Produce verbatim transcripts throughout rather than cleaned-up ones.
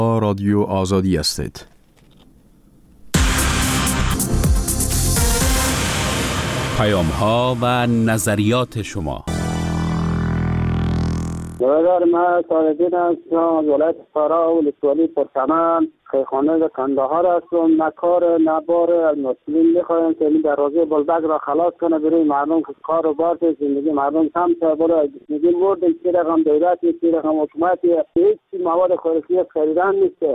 رادیو آزادی هستید. پیام ها و نظریات شما. برادر من صالح‌دین هستم از ولایت فرا و ولسوالی پرچمن خیخانه کندهار هستم. نه کار نه بار از مسئولین میخوایم که این دروازه بلدک را خلاص کنه برای مردم که کار و بار زندگی مردم کم شه. برای میگیم بردیم چی رقم دولتی چی رقم حکومتی هیچ مواد خوراکی خریدن نیست.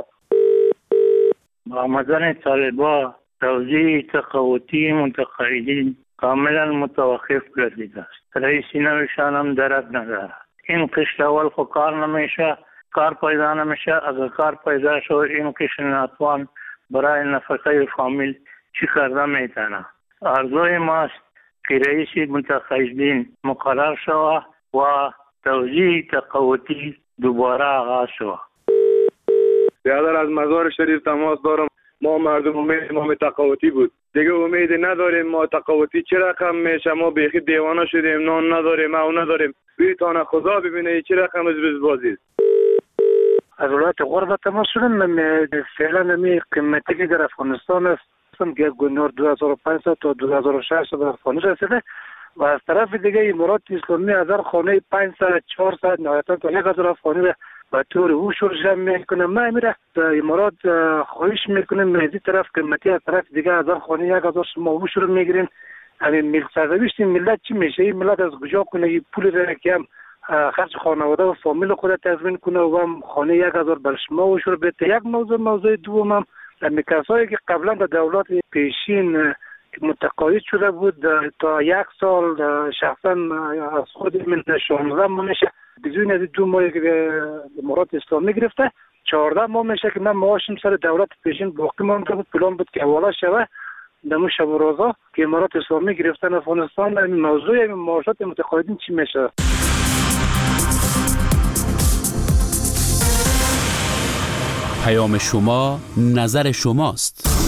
آمدن طالبا توزیع تقاوتی متقاعدین کاملا متوقف گردیده است. رئیس نوشان هم درک ندارد. این قشت اول خو کار نمیشه، کار پیدا نمیشه. اگر کار پیدا شد این قشت ناتوان برای نفقه فامیل چی کرده میتونه. آرزوی ماست که رئیس متقاعدین مقرر شود و توزیع تقاوتی دوباره آغاز شود. برادر از مزار شریف تماس دارم. ما مردم امید ما تقاوتی بود، دیگه امید نداریم. ما تقاوتی چه رقم میشه؟ ما بیخی دیوانه شدیم، نان نداریم، او نداریم. بیتانه خدا ببینه چه رقم از بازی. از ولایت غرب تماس شدم. فعلا نمی قیمتی که در افغانستان است که گنور دو هزار و پانصد تا دو هزار و ششصد در افغانستان رسیده و از طرف دیگه امارات اسلامی هزار خانه پانصد چهارصد نهایتا تا یک هزار افغانی و طور او شورش میکنه. ما میره امارات خواهش میکنیم از این طرف قیمتی از طرف دیگه هزار خانه یک هزار شما او شروع میگیرین. همین ملت سرنوشت ملت چی میشه؟ این ملت از کجا کنه این پول را که هم خرج خانواده و فامیل خود تضمین کنه و هم خانه یک هزار بر شما او شروع بده. یک موضوع موضوع دوم هم همین کسایی که قبلا در دولت پیشین متقاعد شده بود تا یک سال شخصا از خود من شانزده ماه میشه بدون از دو ماهی که امارات اسلامی گرفته چهارده ماه میشه که من معاشم سر دولت پیشین باقی مانده بود. پلان بود که حواله شوه نمو شب و روزا که امارات اسلامی گرفتن افغانستان. این موضوع این معاشات متقاعدین چی میشه؟ پیام شما نظر شماست.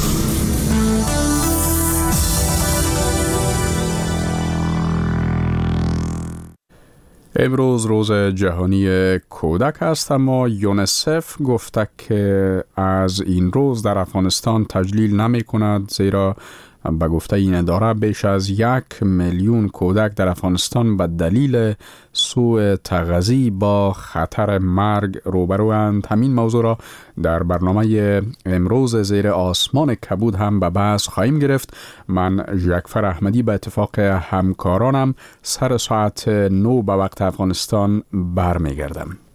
امروز روز جهانی کودک است، اما یونیسف گفته که از این روز در افغانستان تجلیل نمی کند، زیرا به گفته این اداره بیش از یک میلیون کودک در افغانستان به دلیل سوء تغذیه با خطر مرگ روبروند. همین موضوع را در برنامه امروز زیر آسمان کبود هم به بحث خواهیم گرفت. من جعفر احمدی به اتفاق همکارانم سر ساعت نو به وقت افغانستان برمیگردم.